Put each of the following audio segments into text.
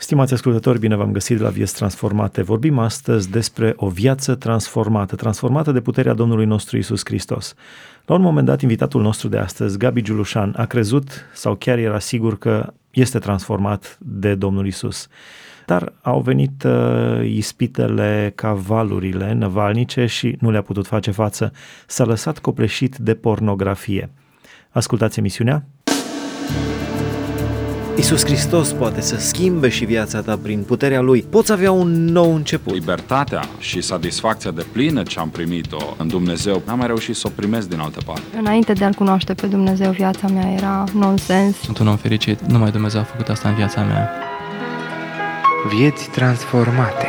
Stimați ascultători, bine v-am găsit la Vieți Transformate. Vorbim astăzi despre o viață transformată de puterea Domnului nostru Iisus Hristos. La un moment dat, invitatul nostru de astăzi, Gabi Giulușan, a crezut sau chiar era sigur că este transformat de Domnul Iisus. Dar au venit ispitele ca valurile năvalnice și nu le-a putut face față. S-a lăsat copleșit de pornografie. Ascultați emisiunea. Iisus Hristos poate să schimbe și viața ta prin puterea Lui. Poți avea un nou început. Libertatea și satisfacția deplină ce am primit-o în Dumnezeu, n-am mai reușit să o primesc din altă parte. Înainte de a-L cunoaște pe Dumnezeu, viața mea era nonsens. Sunt un om fericit, numai Dumnezeu a făcut asta în viața mea. Vieți transformate.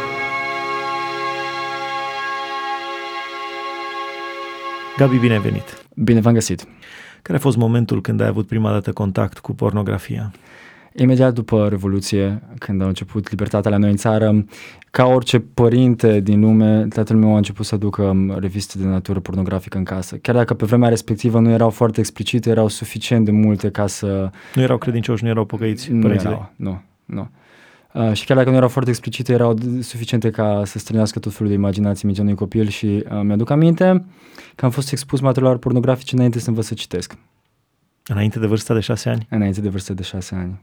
Gabi, bine ai venit! Bine v-am găsit! Care a fost momentul când ai avut prima dată contact cu pornografia? Imediat după Revoluție, când a început libertatea la noi în țară, ca orice părinte din lume, tatăl meu a început să aducă reviste de natură pornografică în casă. Chiar dacă pe vremea respectivă nu erau foarte explicite, erau suficient de multe ca să... Nu erau credincioși, nu erau pocăiți părinții? Nu. Și chiar dacă nu erau foarte explicite, erau suficiente ca să strânească tot felul de imaginații mintea unui copil și mi-aduc aminte că am fost expus materialelor pornografice înainte să învăț să citesc. Înainte de vârsta de 6 ani? Înainte de vârsta de 6 ani.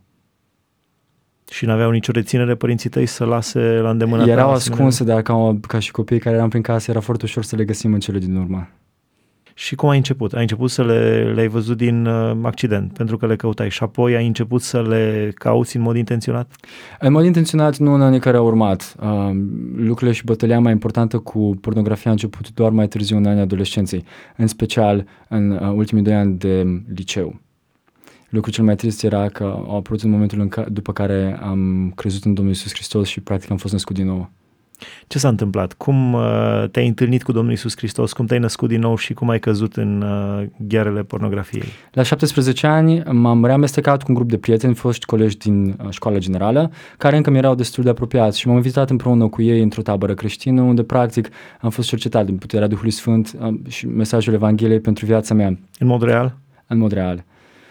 Și n-aveau nicio reținere părinții tăi să lase la îndemână? Erau ascunse, dar ca și copiii care eram prin casă, era foarte ușor să le găsim în cele din urmă. Și cum ai început? Ai început să le-ai văzut din accident, pentru că le căutai și apoi ai început să le cauți în mod intenționat? În mod intenționat, nu în anii care au urmat. Lucrurile și bătălia mai importantă cu pornografia a început doar mai târziu în anii adolescenței, în special în ultimii 2 ani de liceu. Lucrul cel mai trist era că au apărut în momentul după care am crezut în Domnul Iisus Hristos și practic am fost născut din nou. Ce s-a întâmplat? Cum te-ai întâlnit cu Domnul Iisus Hristos? Cum te-ai născut din nou și cum ai căzut în ghearele pornografiei? La 17 ani m-am reamestecat cu un grup de prieteni, foști colegi din școala generală, care încă mi erau destul de apropiați și m-am invitat împreună cu ei într-o tabără creștină, unde practic am fost cercetat din puterea Duhului Sfânt și mesajul Evangheliei pentru viața mea. În mod real? În mod real.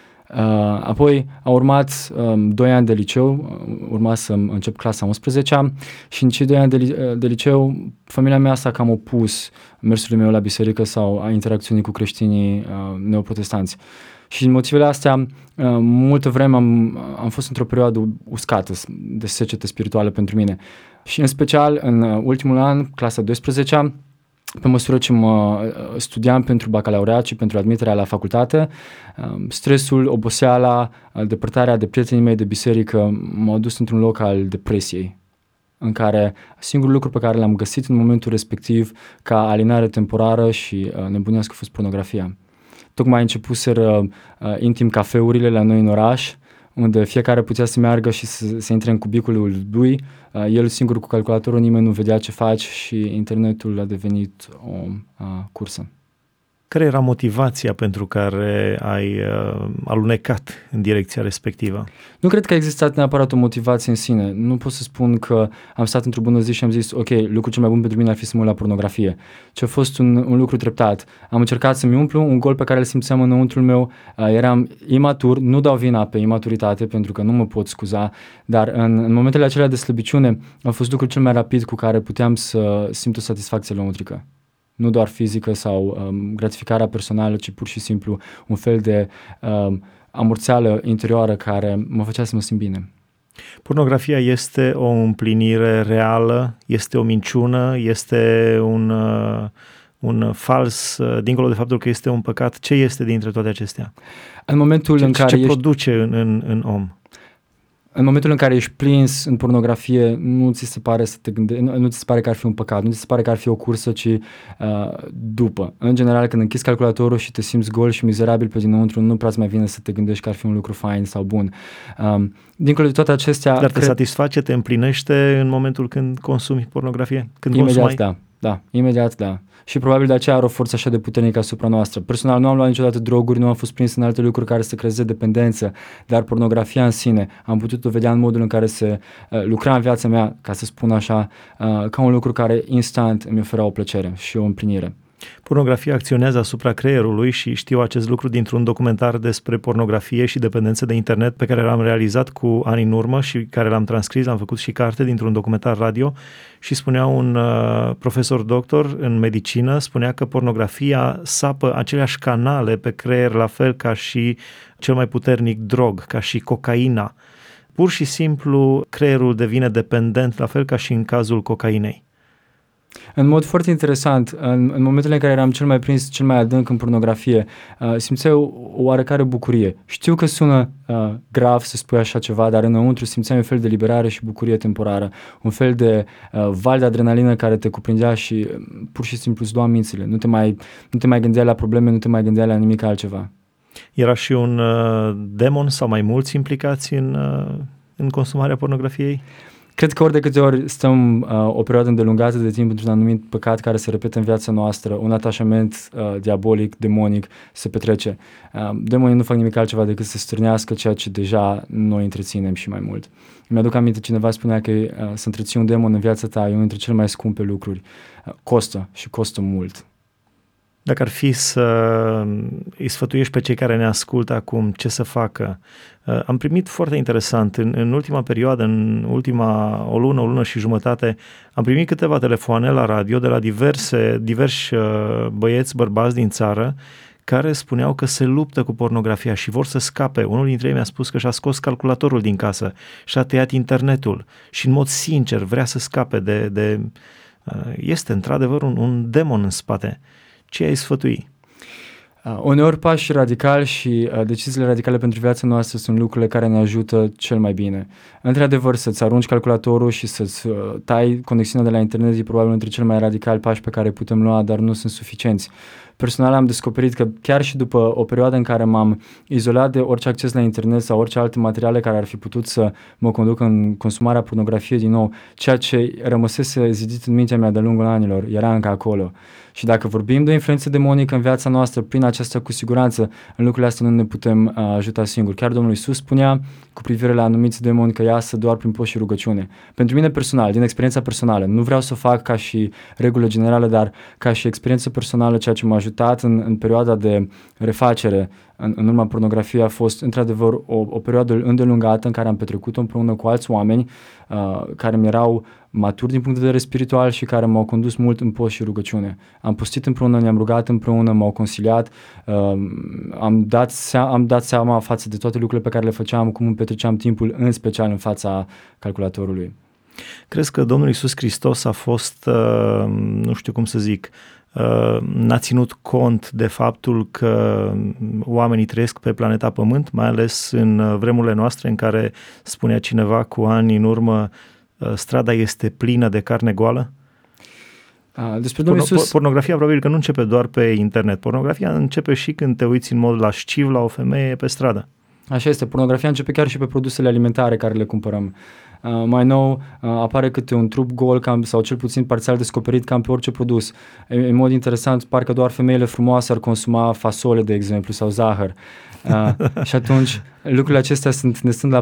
Apoi au urmat 2 ani de liceu, urma să încep clasa 11-a și în cei 2 ani de liceu familia mea s-a cam opus mersului meu la biserică sau a interacțiunii cu creștinii neoprotestanți. Și din motivele astea, multă vreme am fost într-o perioadă uscată de secetă spirituală pentru mine. Și în special în ultimul an, clasa 12-a, pe măsură ce mă studiam pentru bacalaureat și pentru admiterea la facultate, stresul, oboseala, depărtarea de prietenii mei de biserică m-au dus într-un loc al depresiei, în care singurul lucru pe care l-am găsit în momentul respectiv ca alinare temporară și nebunească a fost pornografia. Tocmai începuseră intim cafeurile la noi în oraș, unde fiecare putea să meargă și să intre în cubiculul lui, el singur cu calculatorul, nimeni nu vedea ce faci și internetul a devenit o cursă. Care era motivația pentru care ai alunecat în direcția respectivă? Nu cred că a existat neapărat o motivație în sine. Nu pot să spun că am stat într-o bună zi și am zis, ok, lucrul cel mai bun pentru mine ar fi să mă uit la pornografie. Ce a fost un lucru treptat. Am încercat să-mi umplu un gol pe care îl simțeam înăuntrul meu. Eram imatur, nu dau vina pe imaturitate pentru că nu mă pot scuza, dar în momentele acelea de slăbiciune a fost lucrul cel mai rapid cu care puteam să simt o satisfacție lăuntrică. Nu doar fizică sau gratificarea personală, ci pur și simplu un fel de amorțeală interioară care mă făcea să mă simt bine. Pornografia este o împlinire reală, este o minciună, este un fals, dincolo de faptul că este un păcat. Ce este dintre toate acestea? În momentul în care ce produce în om? În momentul în care ești prins în pornografie, nu ți se pare nu ți se pare că ar fi un păcat, nu ți se pare că ar fi o cursă, ci după. În general, când închizi calculatorul și te simți gol și mizerabil pe dinăuntru, nu prea mai vine să te gândești că ar fi un lucru fain sau bun. Dincolo de toate acestea... Dar te satisface, te împlinește în momentul când consumi pornografie? Când imediat imediat da. Și probabil de aceea are o forță așa de puternică asupra noastră. Personal nu am luat niciodată droguri, nu am fost prins în alte lucruri care să creeze dependență, dar pornografia în sine am putut-o vedea în modul în care se lucra în viața mea, ca să spun așa, ca un lucru care instant îmi oferea o plăcere și o împlinire. Pornografia acționează asupra creierului și știu acest lucru dintr-un documentar despre pornografie și dependență de internet pe care l-am realizat cu ani în urmă și care l-am transcris, l-am făcut și carte dintr-un documentar radio și spunea un profesor doctor în medicină, spunea că pornografia sapă aceleași canale pe creier la fel ca și cel mai puternic drog, ca și cocaina. Pur și simplu creierul devine dependent, la fel ca și în cazul cocainei. În mod foarte interesant, în momentele în care eram cel mai prins, cel mai adânc în pornografie, simțeam o oarecare bucurie. Știu că sună grav să spui așa ceva, dar înăuntru simțeam un fel de liberare și bucurie temporară, un fel de val de adrenalină care te cuprindea și pur și simplu îți lua mințile. Nu te mai gândeai la probleme, nu te mai gândeai la nimic altceva. Era și un demon sau mai mulți implicați în consumarea pornografiei? Cred că ori de câte ori stăm o perioadă îndelungată de timp într-un anumit păcat care se repetă în viața noastră, un atașament diabolic, demonic se petrece. Demonii nu fac nimic altceva decât să stârnească ceea ce deja noi întreținem și mai mult. Mi-aduc aminte, cineva spunea că să întreții un demon în viața ta e unul dintre cele mai scumpe lucruri. Costă și costă mult. Dacă ar fi să îi sfătuiești pe cei care ne ascultă acum ce să facă, am primit foarte interesant, în ultima perioadă, în ultima o lună și jumătate, am primit câteva telefoane la radio de la diversi băieți, bărbați din țară, care spuneau că se luptă cu pornografia și vor să scape. Unul dintre ei mi-a spus că și-a scos calculatorul din casă și-a tăiat internetul și în mod sincer vrea să scape de este într-adevăr un demon în spate. Ce ai sfătui? Uneori pași radicali și deciziile radicale pentru viața noastră sunt lucrurile care ne ajută cel mai bine. Într-adevăr, să-ți arunci calculatorul și să-ți tai conexiunea de la internet e probabil între cel mai radicali pași pe care îi putem lua, dar nu sunt suficienți. Personal am descoperit că chiar și după o perioadă în care m-am izolat de orice acces la internet sau orice alte materiale care ar fi putut să mă conducă în consumarea pornografiei din nou, ceea ce rămăsese zidit în mintea mea de-a lungul anilor era încă acolo. Și dacă vorbim de o influență demonică în viața noastră, prin aceasta cu siguranță în lucrurile astea nu ne putem ajuta singuri. Chiar Domnul Iisus spunea cu privire la anumiți demoni că iasă doar prin post și rugăciune. Pentru mine personal, din experiența personală, nu vreau să o fac ca și regulă generală, dar ca și experiență personală, ceea ce m-a ajutat în perioada de refacere în urma pornografiei a fost într-adevăr o perioadă îndelungată în care am petrecut-o împreună cu alți oameni care mi erau maturi din punct de vedere spiritual și care m-au condus mult în post și rugăciune. Am postit împreună, ne-am rugat împreună, m-au consiliat, am dat seama față de toate lucrurile pe care le făceam, cum îmi petreceam timpul, în special în fața calculatorului. Crezi că Domnul Iisus Hristos a fost, nu știu cum să zic, n-a ținut cont de faptul că oamenii trăiesc pe planeta Pământ, mai ales în vremurile noastre în care spunea cineva cu ani în urmă, strada este plină de carne goală? Despre Domnul Iisus... Pornografia probabil că nu începe doar pe internet. Pornografia începe și când te uiți în mod lasciv la o femeie pe stradă. Așa este, pornografia începe chiar și pe produsele alimentare care le cumpărăm. Mai nou apare câte un trup gol sau cel puțin parțial descoperit cam pe orice produs. În mod interesant, parcă doar femeile frumoase ar consuma fasole, de exemplu, sau zahăr. Și atunci lucrurile acestea ne sunt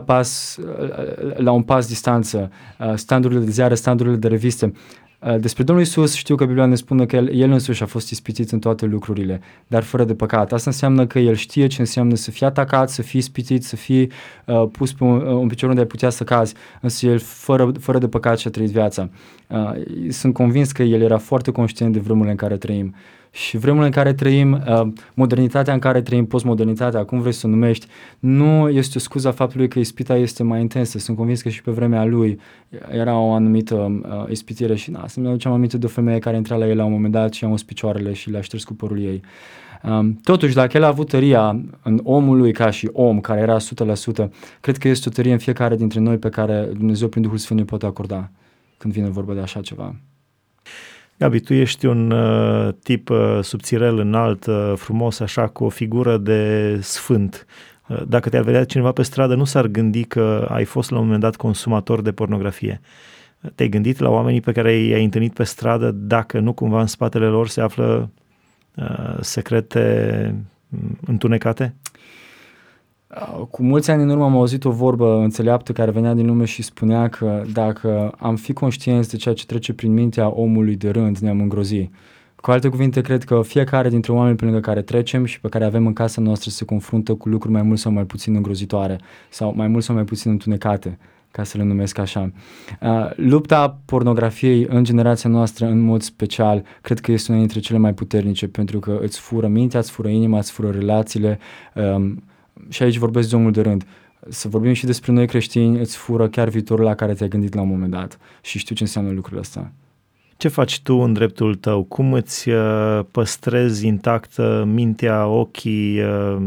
la un pas distanță. Standurile de ziare, standurile de reviste. Despre Domnul Iisus știu că Biblia ne spune că El însuși a fost ispitit în toate lucrurile, dar fără de păcat. Asta înseamnă că El știe ce înseamnă să fii atacat, să fii ispitit, să fii pus pe un picior unde ai putea să cazi, însă El fără de păcat și-a trăit viața. Sunt convins că El era foarte conștient de vremurile în care trăim. Și vremurile în care trăim, modernitatea în care trăim, postmodernitatea, cum vrei să o numești, nu este o scuză a faptului că ispita este mai intensă. Sunt convins că și pe vremea lui era o anumită ispitire și să-mi aduceam aminte de o femeie care intra la el la un moment dat și i-a uns picioarele și le-a șters cu părul ei. Totuși, dacă el a avut tăria în omul lui ca și om, care era 100%, cred că este o tărie în fiecare dintre noi pe care Dumnezeu prin Duhul Sfânt ne poate acorda când vine vorba de așa ceva. Gabi, tu ești un tip subțirel, înalt, frumos, așa, cu o figură de sfânt. Dacă te-ar vedea cineva pe stradă, nu s-ar gândi că ai fost la un moment dat consumator de pornografie. Te-ai gândit la oamenii pe care i-ai întâlnit pe stradă, dacă nu cumva în spatele lor se află secrete întunecate? Cu mulți ani în urmă am auzit o vorbă înțeleaptă care venea din lume și spunea că dacă am fi conștienți de ceea ce trece prin mintea omului de rând, ne-am îngrozi. Cu alte cuvinte, cred că fiecare dintre oameni pe lângă care trecem și pe care avem în casa noastră se confruntă cu lucruri mai mult sau mai puțin îngrozitoare sau mai mult sau mai puțin întunecate, ca să le numesc așa. Lupta pornografiei în generația noastră, în mod special, cred că este una dintre cele mai puternice, pentru că îți fură mintea, îți fură inima, îți fură relațiile, și aici vorbesc de omul de rând. Să vorbim și despre noi creștini, îți fură chiar viitorul la care te-ai gândit la un moment dat și știu ce înseamnă lucrurile astea. Ce faci tu în dreptul tău? Cum îți păstrezi intactă mintea, ochii,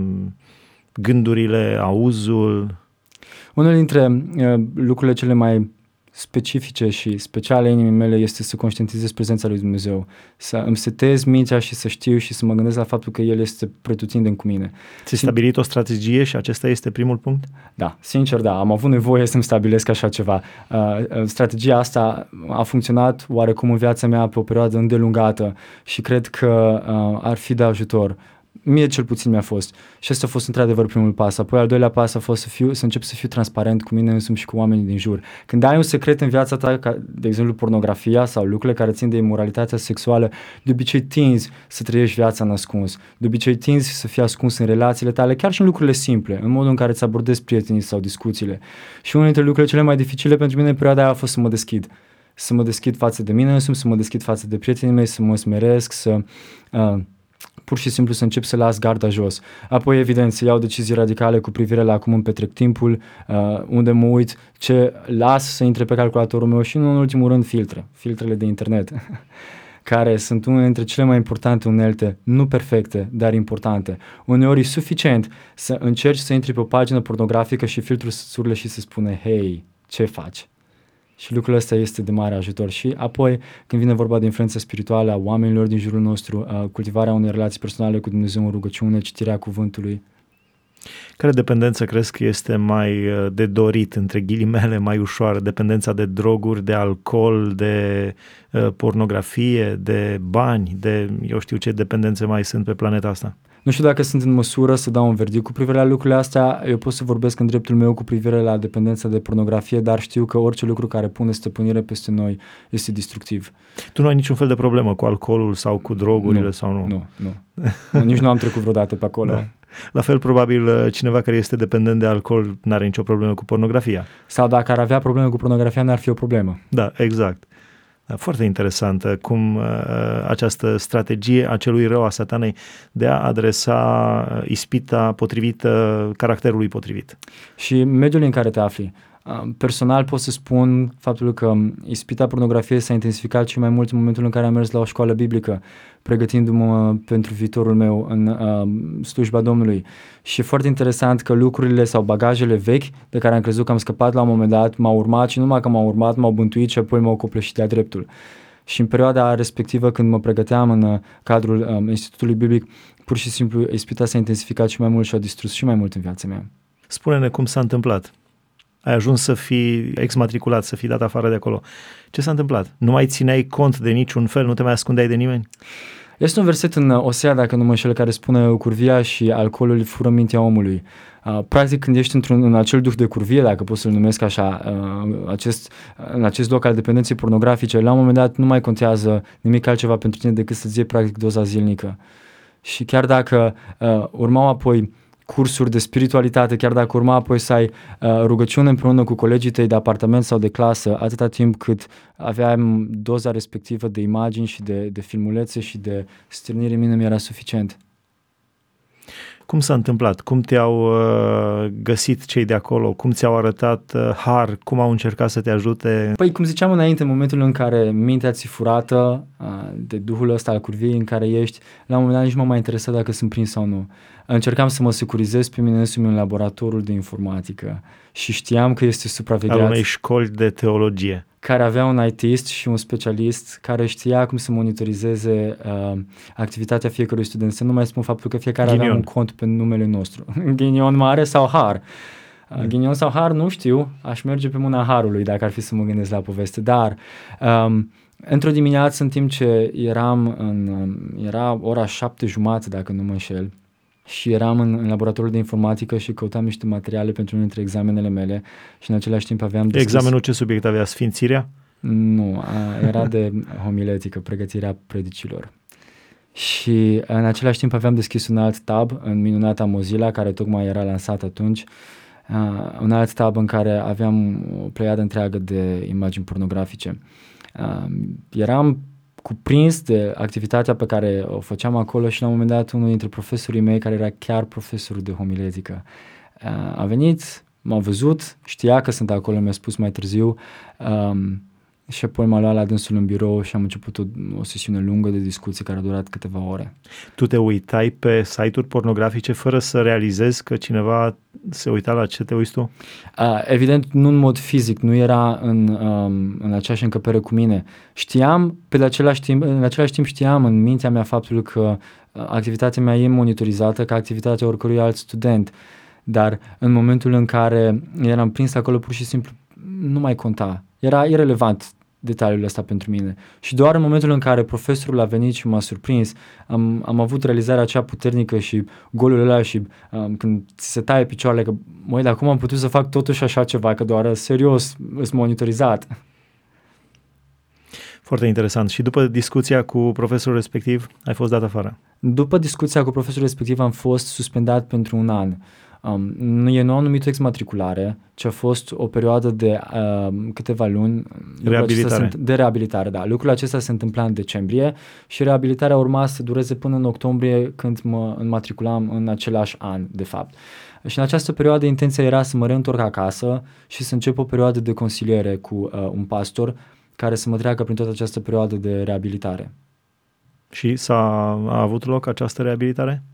gândurile, auzul? Unul dintre lucrurile cele mai specifice și speciale inimii mele este să conștientizez prezența lui Dumnezeu, să îmi setez mintea și să știu și să mă gândesc la faptul că El este pretutindeni cu mine. Ți-ai stabilit o strategie și acesta este primul punct? Da, sincer da, am avut nevoie să-mi stabilesc așa ceva. Strategia asta a funcționat oarecum în viața mea pe o perioadă îndelungată și cred că ar fi de ajutor. Mie cel puțin mi-a fost. Și ăsta a fost într-adevăr primul pas. Apoi al doilea pas a fost să încep să fiu transparent cu mine însumi și cu oamenii din jur. Când ai un secret în viața ta, ca, de exemplu pornografia sau lucrurile care țin de imoralitatea sexuală, de obicei tinzi să trăiești viața în ascuns. De obicei tinzi să fii ascuns în relațiile tale, chiar și în lucrurile simple, în modul în care îți abordezi prietenii sau discuțiile. Și unul dintre lucrurile cele mai dificile pentru mine în perioada aia a fost să mă deschid. Să mă deschid față de mine însumi, să mă deschid față de prietenii mei, să mă smeresc, să... pur și simplu să încep să las garda jos. Apoi, evident, să iau decizii radicale cu privire la cum îmi petrec timpul, unde mă uit, ce las să intre pe calculatorul meu și, nu în ultimul rând, filtrele de internet, care sunt unele dintre cele mai importante unelte, nu perfecte, dar importante. Uneori e suficient să încerci să intri pe o pagină pornografică și filtrul să surle și să spune, hei, ce faci? Și lucrul ăsta este de mare ajutor. Și apoi, când vine vorba de influența spirituală a oamenilor din jurul nostru, cultivarea unei relații personale cu Dumnezeu în rugăciune, citirea cuvântului. Care dependență crezi că este mai de dorit, între ghilimele, mai ușoară? Dependența de droguri, de alcool, de pornografie, de bani, de eu știu ce dependențe mai sunt pe planeta asta? Nu știu dacă sunt în măsură să dau un verdict cu privire la lucrurile astea. Eu pot să vorbesc în dreptul meu cu privire la dependența de pornografie, dar știu că orice lucru care pune stăpânire peste noi este destructiv. Tu nu ai niciun fel de problemă cu alcoolul sau cu drogurile? Sau nu? Nu. Nici nu am trecut vreodată pe acolo. Da. La fel, probabil, cineva care este dependent de alcool n-are nicio problemă cu pornografia. Sau dacă ar avea probleme cu pornografia, n-ar fi o problemă. Da, exact. Da, foarte interesantă cum această strategie a celui rău, a satanei, de a adresa ispita potrivită caracterului potrivit. Și mediul în care te afli. Personal pot să spun faptul că ispita pornografiei s-a intensificat și mai mult în momentul în care am mers la o școală biblică, pregătindu-mă pentru viitorul meu în slujba Domnului. Și e foarte interesant că lucrurile sau bagajele vechi de care am crezut că am scăpat la un moment dat m-au urmat și numai că m-au urmat, m-au bântuit și apoi m-au copleșit de-a dreptul. Și în perioada respectivă, când mă pregăteam în cadrul Institutului Biblic, pur și simplu ispita s-a intensificat și mai mult și a distrus și mai mult în viața mea. Spune-ne cum s-a întâmplat. Ai ajuns să fii exmatriculat, să fii dat afară de acolo. Ce s-a întâmplat? Nu mai țineai cont de niciun fel? Nu te mai ascundeai de nimeni? Este un verset în Osea, dacă nu mă înșel, care spune curvia și alcoolul fură mintea omului. Practic, când ești în acel duh de curvie, dacă pot să-l numesc așa, în acest loc al dependenței pornografice, la un moment dat nu mai contează nimic altceva pentru tine decât să-ți iei practic doza zilnică. Și chiar dacă urmau apoi cursuri de spiritualitate, chiar dacă urma apoi să ai rugăciune împreună cu colegii tăi de apartament sau de clasă, atâta timp cât aveam doza respectivă de imagini și de filmulețe și de stârnire în mine, mi era suficient. Cum s-a întâmplat? Cum te-au găsit cei de acolo? Cum ți-au arătat har? Cum au încercat să te ajute? Păi, cum ziceam înainte, în momentul în care mintea ți-e furată de duhul ăsta al curviei în care ești, la un moment dat nici mă mai interesa dacă sunt prins sau nu. Încercam să mă securizez pe mine însumi în laboratorul de informatică și știam că este supravegheat. Al unei școli de teologie. Care avea un IT-ist și un specialist care știa cum să monitorizeze activitatea fiecărui student. Să nu mai spun faptul că fiecare avea un cont pe numele nostru. Ghinion mare sau har? Ghinion sau har, nu știu. Aș merge pe mâna harului dacă ar fi să mă gândesc la poveste. Dar într-o dimineață, în timp ce era ora 7:30, dacă nu mă înșel, și eram în laboratorul de informatică și căutam niște materiale pentru unul dintre examenele mele și în același timp aveam deschis... Examenul ce subiect avea? Sfințirea? Nu, era de homiletică, pregătirea predicilor. Și în același timp aveam deschis un alt tab în minunata Mozilla, care tocmai era lansat atunci, un alt tab în care aveam o pleiadă întreagă de imagini pornografice. Eram cuprins de activitatea pe care o făceam acolo și la un moment dat unul dintre profesorii mei, care era chiar profesorul de homiletică, a venit, m-a văzut, știa că sunt acolo, mi-a spus mai târziu, și apoi m-a luat la dânsul în birou și am început o sesiune lungă de discuții care a durat câteva ore. Tu te uitai pe site-uri pornografice fără să realizezi că cineva se uita la ce te uiți tu? Evident, nu în mod fizic, nu era în aceeași încăpere cu mine. Știam, în același timp știam în mintea mea faptul că activitatea mea e monitorizată ca activitatea oricărui alt student, dar în momentul în care eram prins acolo, pur și simplu nu mai conta. Era irelevant detaliul ăsta pentru mine. Și doar în momentul în care profesorul a venit și m-a surprins, am avut realizarea aceea puternică și golul ăla și când ți se taie picioarele, că măi, dar cum am putut să fac totuși așa ceva, că doar serios îs monitorizat. Foarte interesant. Și după discuția cu profesorul respectiv, ai fost dat afară? După discuția cu profesorul respectiv am fost suspendat pentru 1 an. Nu am numit exmatriculare, ci a fost o perioadă de câteva luni de reabilitare. Da. Lucrul acesta se întâmpla în decembrie și reabilitarea urma să dureze până în octombrie, când mă înmatriculam în același an, de fapt. Și în această perioadă intenția era să mă reîntorc acasă și să încep o perioadă de consiliere cu un pastor care să mă treacă prin toată această perioadă de reabilitare. Și a avut loc această reabilitare?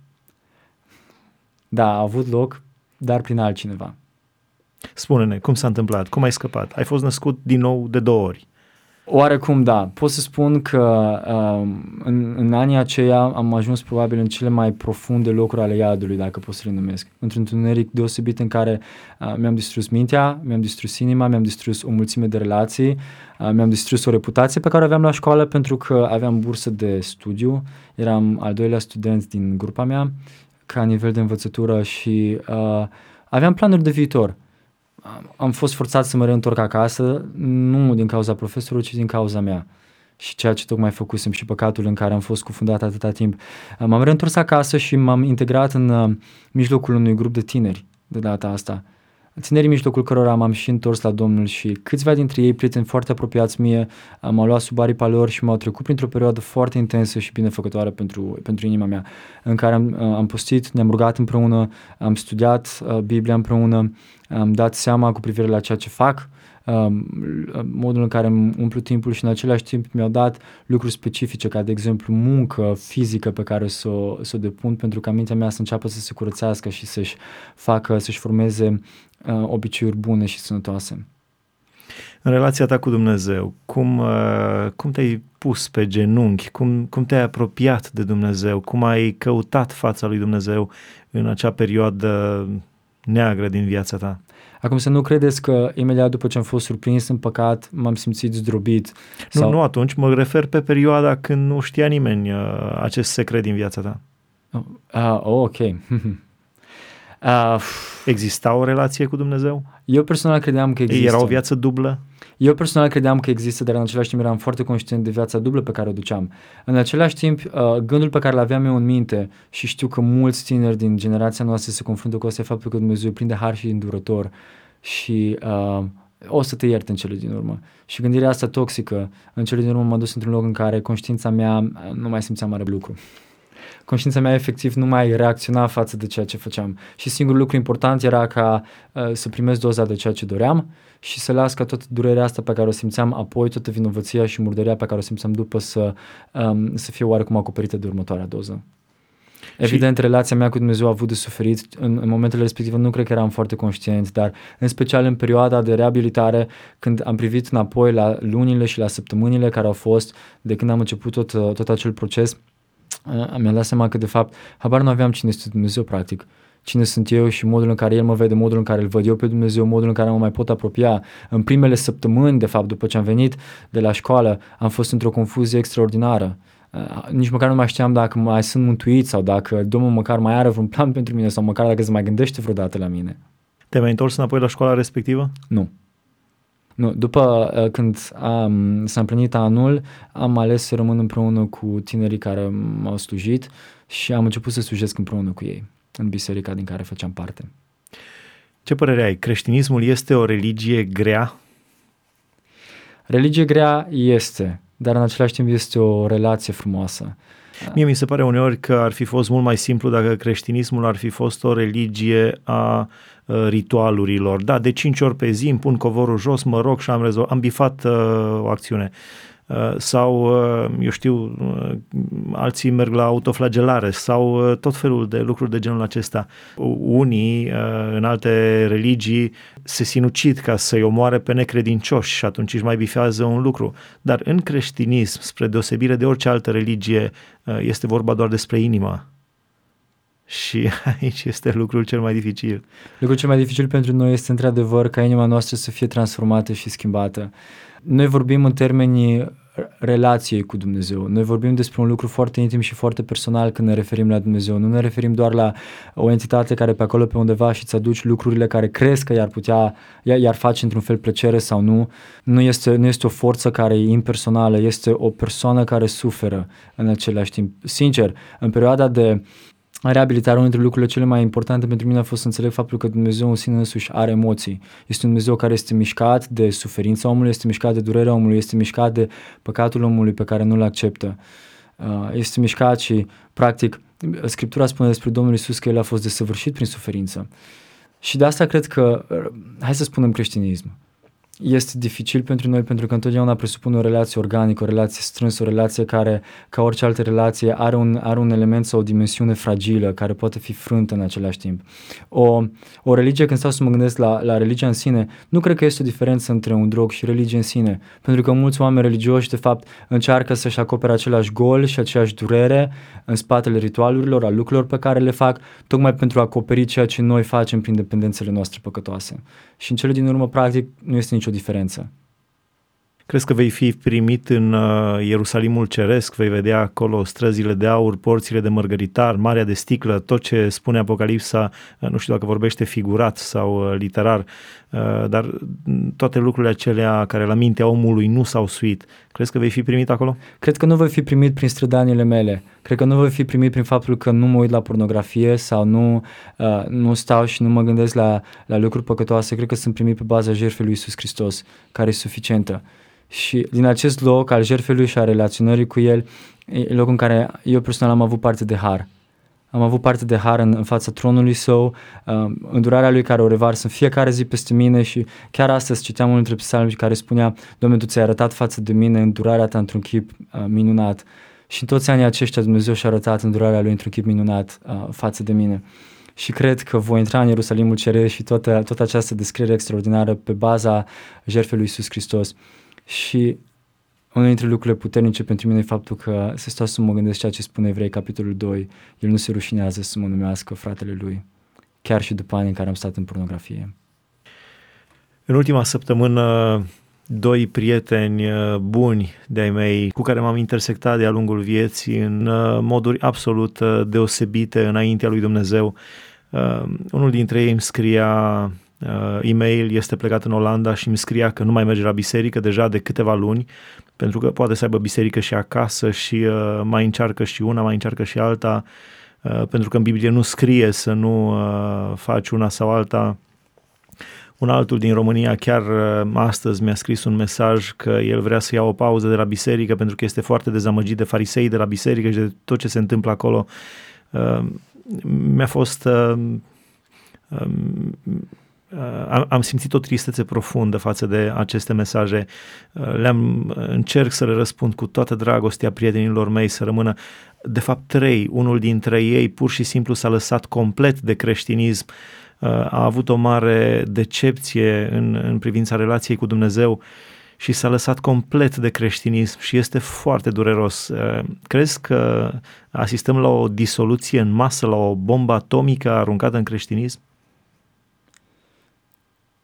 Da, a avut loc, dar prin altcineva. Spune-ne, cum s-a întâmplat? Cum ai scăpat? Ai fost născut din nou de 2 ori. Oarecum da. Pot să spun că în anii aceia am ajuns probabil în cele mai profunde locuri ale iadului, dacă pot să le numesc. Într-un întuneric deosebit în care mi-am distrus mintea, mi-am distrus inima, mi-am distrus o mulțime de relații, mi-am distrus o reputație pe care o aveam la școală pentru că aveam bursă de studiu, eram al 2-lea student din grupa mea ca nivel de învățătură și aveam planuri de viitor. Am fost forțat să mă reîntorc acasă, nu din cauza profesorului, ci din cauza mea. Și ceea ce tocmai făcusem și păcatul în care am fost cufundat atâta timp. M-am reîntors acasă și m-am integrat în mijlocul unui grup de tineri de data asta. Tinerii în mijlocul cărora m-am și întors la Domnul și câțiva dintre ei, prieteni foarte apropiați mie, m-au luat sub aripa lor și m-au trecut printr-o perioadă foarte intensă și binefăcătoare pentru inima mea, în care am postit, ne-am rugat împreună, am studiat Biblia împreună, am dat seama cu privire la ceea ce fac, modul în care îmi umplu timpul și în același timp mi-au dat lucruri specifice, ca de exemplu muncă fizică pe care să o depun pentru ca mintea mea să înceapă să se curățească și să-și formeze obiceiuri bune și sănătoase. În relația ta cu Dumnezeu, cum te-ai pus pe genunchi? Cum te-ai apropiat de Dumnezeu? Cum ai căutat fața lui Dumnezeu în acea perioadă neagră din viața ta? Acum să nu credeți că imediat după ce am fost surprins în păcat m-am simțit zdrobit. Nu atunci, mă refer pe perioada când nu știa nimeni acest secret din viața ta. Ok. Exista o relație cu Dumnezeu? Eu personal credeam că există. Era o viață dublă? Eu personal credeam că există, dar în același timp eram foarte conștient de viața dublă pe care o duceam. În același timp, gândul pe care l-aveam eu în minte și știu că mulți tineri din generația noastră se confruntă cu asta, e faptul că Dumnezeu plin de har și îndurător și o să te ierte în cele din urmă. Și gândirea asta toxică în cele din urmă m-a dus într-un loc în care conștiința mea nu mai simțea mare lucru. Conștiința mea efectiv nu mai reacționa față de ceea ce făceam. Și singurul lucru important era ca să primesc doza de ceea ce doream și să las ca toată durerea asta pe care o simțeam apoi, toată vinovăția și murdăria pe care o simțeam după să fie oarecum acoperită de următoarea doză. Evident, relația mea cu Dumnezeu a avut de suferit. În momentele respective nu cred că eram foarte conștient, dar în special în perioada de reabilitare, când am privit înapoi la lunile și la săptămânile care au fost de când am început tot acel proces, mi-am dat seama că de fapt habar nu aveam cine este Dumnezeu practic, cine sunt eu și modul în care El mă vede, modul în care îl văd eu pe Dumnezeu, modul în care mă mai pot apropia. În primele săptămâni, de fapt, după ce am venit de la școală, am fost într-o confuzie extraordinară. Nici măcar nu mai știam dacă mai sunt mântuit sau dacă Domnul măcar mai are vreun plan pentru mine sau măcar dacă se mai gândește vreodată la mine. Te-ai mai întors înapoi la școala respectivă? Nu. Nu, după când s-a împlinit anul, am ales să rămân împreună cu tinerii care m-au slujit și am început să slujesc împreună cu ei în biserica din care făceam parte. Ce părere ai? Creștinismul este o religie grea? Religie grea este, dar în același timp este o relație frumoasă. Mie mi se pare uneori că ar fi fost mult mai simplu dacă creștinismul ar fi fost o religie a ritualurilor. Da, de 5 ori pe zi îmi pun covorul jos, mă rog și am bifat o acțiune. Sau, eu știu, alții merg la autoflagelare sau tot felul de lucruri de genul acesta. Unii, în alte religii, se sinucid ca să-i omoare pe necredincioși și atunci își mai bifează un lucru. Dar în creștinism, spre deosebire de orice altă religie, este vorba doar despre inimă. Și aici este lucrul cel mai dificil. Lucrul cel mai dificil pentru noi este într-adevăr ca inima noastră să fie transformată și schimbată. Noi vorbim în termenii relației cu Dumnezeu. Noi vorbim despre un lucru foarte intim și foarte personal când ne referim la Dumnezeu. Nu ne referim doar la o entitate care pe acolo pe undeva și îți aduci lucrurile care crezi că i-ar face într-un fel plăcere sau nu. Nu este o forță care e impersonală, este o persoană care suferă în același timp. Sincer, în perioada de reabilitare, unul dintre lucrurile cele mai importante pentru mine a fost să înțeleg faptul că Dumnezeu în sine însuși are emoții. Este un Dumnezeu care este mișcat de suferința omului, este mișcat de durerea omului, este mișcat de păcatul omului pe care nu-l acceptă. Este mișcat și, practic, Scriptura spune despre Domnul Iisus că El a fost desăvârșit prin suferință. Și de asta cred că, hai să spunem, creștinism este dificil pentru noi pentru că întotdeauna presupune o relație organică, o relație strânsă, o relație care, ca orice altă relație, are un element sau o dimensiune fragilă care poate fi frântă în același timp. O religie, când stau să mă gândesc la religia în sine, nu cred că este o diferență între un drog și religie în sine, pentru că mulți oameni religioși, de fapt, încearcă să-și acopere același gol și aceeași durere în spatele ritualurilor, a lucrurilor pe care le fac, tocmai pentru a acoperi ceea ce noi facem prin dependențele noastre păcătoase. Și în cele din urmă, practic, nu este nicio diferență. Crezi că vei fi primit în Ierusalimul Ceresc, vei vedea acolo străzile de aur, porțile de mărgăritar, marea de sticlă, tot ce spune Apocalipsa, nu știu dacă vorbește figurat sau literar, dar toate lucrurile acelea care la mintea omului nu s-au suit. Crezi că vei fi primit acolo? Cred că nu voi fi primit prin strădanile mele. Cred că nu voi fi primit prin faptul că nu mă uit la pornografie sau nu stau și nu mă gândesc la lucruri păcătoase. Cred că sunt primit pe baza jertfei lui Iisus Hristos, care e suficientă. Și din acest loc al jertfei lui și a relaționării cu El, e locul în care eu personal am avut parte de har. Am avut parte de har în fața tronului Său, îndurarea Lui care o revarsă în fiecare zi peste mine și chiar astăzi citeam unul dintre psalmi care spunea: Doamne, Tu ți-ai arătat față de mine îndurarea Ta într-un chip minunat. Și în toți anii aceștia Dumnezeu și-a arătat îndurarea Lui într-un chip minunat față de mine. Și cred că voi intra în Ierusalimul Ceresc și toată această descriere extraordinară pe baza jertfei lui Iisus Hristos. Și unul dintre lucrurile puternice pentru mine e faptul că să stau să mă gândesc ceea ce spune Evrei, capitolul 2, El nu se rușinează să mă numească fratele Lui, chiar și după ani în care am stat în pornografie. În ultima săptămână, 2 prieteni buni de-ai mei cu care m-am intersectat de-a lungul vieții în moduri absolut deosebite înaintea lui Dumnezeu. Unul dintre ei îmi scria e-mail, este plecat în Olanda și îmi scria că nu mai merge la biserică deja de câteva luni, pentru că poate să aibă biserică și acasă și mai încearcă și una, mai încearcă și alta, pentru că în Biblie nu scrie să nu faci una sau alta. Un altul din România chiar astăzi mi-a scris un mesaj că el vrea să ia o pauză de la biserică pentru că este foarte dezamăgit de farisei de la biserică și de tot ce se întâmplă acolo. Mi-a fost... Am simțit o tristețe profundă față de aceste mesaje. Încerc să le răspund cu toată dragostea prietenilor mei să rămână. De fapt 3, unul dintre ei pur și simplu s-a lăsat complet de creștinism, a avut o mare decepție în privința relației cu Dumnezeu și s-a lăsat complet de creștinism și este foarte dureros. Crezi că asistăm la o disoluție în masă, la o bombă atomică aruncată în creștinism?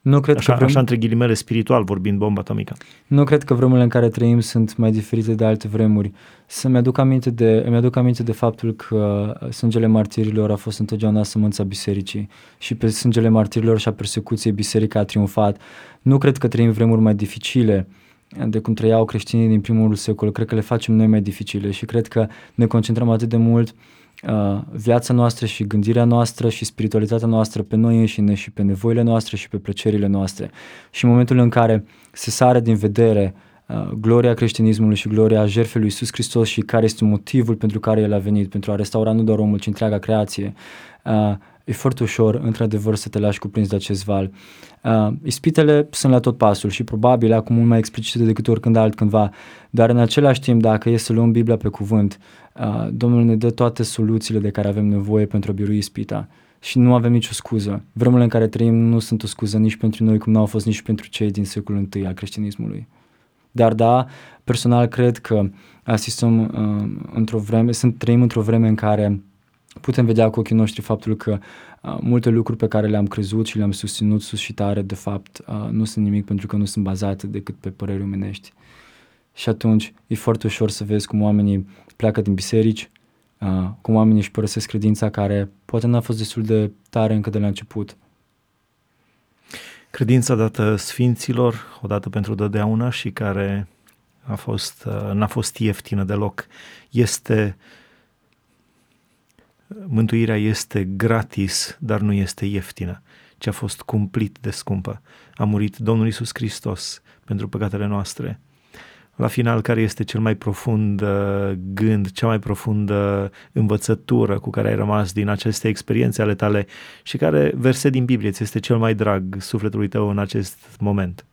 Nu cred așa între ghilimele spiritual vorbind, bomba atomică. Nu cred că vremurile în care trăim sunt mai diferite de alte vremuri. Mi-aduc aminte de faptul că sângele martirilor a fost întotdeauna sămânța bisericii și pe sângele martirilor și a persecuției biserica a triumfat. Nu cred că trăim vremuri mai dificile de cum trăiau creștinii din primul secol. Cred că le facem noi mai dificile și cred că ne concentrăm atât de mult viața noastră și gândirea noastră și spiritualitatea noastră pe noi înșine și pe nevoile noastre și pe plăcerile noastre. Și în momentul în care se sare din vedere gloria creștinismului și gloria jertfei lui Iisus Hristos și care este motivul pentru care El a venit, pentru a restaura nu doar omul, ci întreaga creație, e foarte ușor, într-adevăr, să te lași cuprins de acest val. Ispitele sunt la tot pasul și probabil acum mult mai explicite decât oricând altcândva, dar în același timp, dacă e să luăm Biblia pe cuvânt, Domnul ne dă toate soluțiile de care avem nevoie pentru a birui ispita și nu avem nicio scuză. Vremurile în care trăim nu sunt o scuză nici pentru noi, cum n-au fost nici pentru cei din secolul I al creștinismului. Dar da, personal cred că asistăm trăim într-o vreme în care putem vedea cu ochii noștri faptul că multe lucruri pe care le-am crezut și le-am susținut sus și tare, de fapt, nu sunt nimic pentru că nu sunt bazate decât pe păreri omenești. Și atunci e foarte ușor să vezi cum oamenii pleacă din biserici, cum oamenii își părăsesc credința care poate n-a fost destul de tare încă de la început. Credința dată sfinților, odată pentru totdeauna și care n-a fost ieftină deloc. Mântuirea este gratis, dar nu este ieftină, ci a fost cumplit de scumpă. A murit Domnul Iisus Hristos pentru păcatele noastre. La final, care este cel mai profund gând, cea mai profundă învățătură cu care ai rămas din aceste experiențe ale tale și care verset din Biblie ți este cel mai drag sufletului tău în acest moment?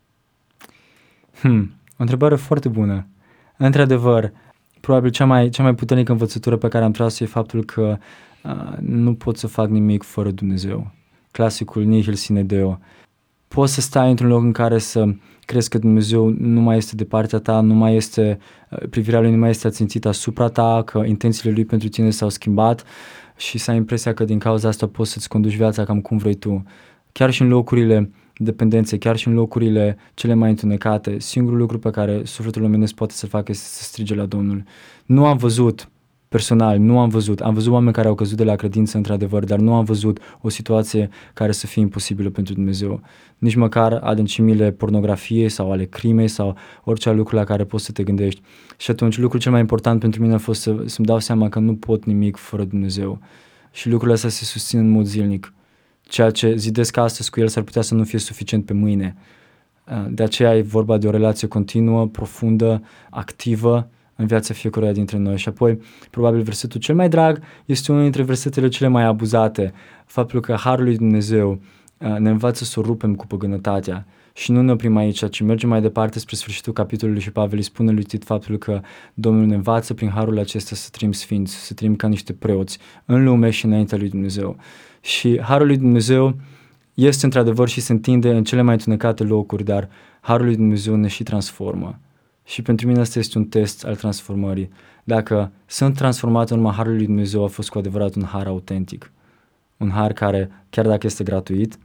O întrebare foarte bună. Într-adevăr, probabil cea mai puternică învățătură pe care am tras-o e faptul că nu pot să fac nimic fără Dumnezeu. Clasicul nihil sine deo. Poți să stai într-un loc în care să crezi că Dumnezeu nu mai este de partea ta, privirea Lui nu mai este ațintită asupra ta, că intențiile Lui pentru tine s-au schimbat și să ai impresia că din cauza asta poți să-ți conduci viața cam cum vrei tu. Chiar și în locurile dependențe, chiar și în locurile cele mai întunecate, singurul lucru pe care sufletul omenesc poate să facă este să strige la Domnul. Nu am văzut am văzut oameni care au căzut de la credință într-adevăr, dar nu am văzut o situație care să fie imposibilă pentru Dumnezeu. Nici măcar adâncimile pornografiei sau ale crimei sau orice alt lucru la care poți să te gândești. Și atunci lucrul cel mai important pentru mine a fost să-mi dau seama că nu pot nimic fără Dumnezeu. Și lucrurile astea se susțin în mod zilnic. Ceea ce zidesc astăzi cu El s-ar putea să nu fie suficient pe mâine. De aceea e vorba de o relație continuă, profundă, activă în viața fiecăruia dintre noi. Și apoi, probabil versetul cel mai drag este unul dintre versetele cele mai abuzate. Faptul că Harul lui Dumnezeu ne învață să o rupem cu păgânătatea. Și nu ne oprim aici, ci mergem mai departe spre sfârșitul capitolului și Pavel îi spune lui Tit faptul că Domnul ne învață prin Harul acesta să trăim sfinți, să trăim ca niște preoți în lume și înaintea lui Dumnezeu. Și Harul lui Dumnezeu este într-adevăr și se întinde în cele mai întunecate locuri, dar Harul lui Dumnezeu ne și transformă. Și pentru mine asta este un test al transformării. Dacă sunt transformat în urma Harului lui Dumnezeu, a fost cu adevărat un har autentic. Un har care, chiar dacă este gratuit,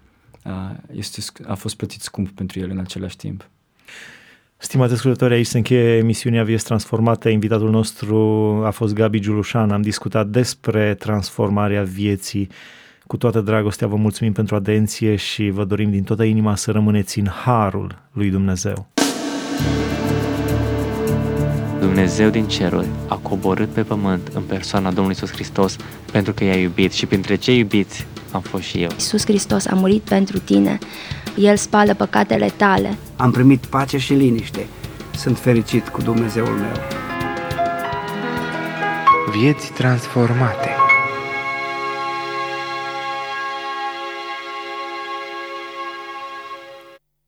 a fost plătit scump pentru el în același timp. Stimați ascultători, aici se încheie emisiunea Vieți Transformate. Invitatul nostru a fost Gabi Giulușan. Am discutat despre transformarea vieții. Cu toată dragostea vă mulțumim pentru atenție și vă dorim din toată inima să rămâneți în harul lui Dumnezeu. Dumnezeu din ceruri a coborât pe pământ în persoana Domnului Iisus Hristos pentru că i-a iubit și printre cei iubiți am fost și eu. Iisus Hristos a murit pentru tine, El spală păcatele tale. Am primit pace și liniște, sunt fericit cu Dumnezeul meu. Vieți transformate.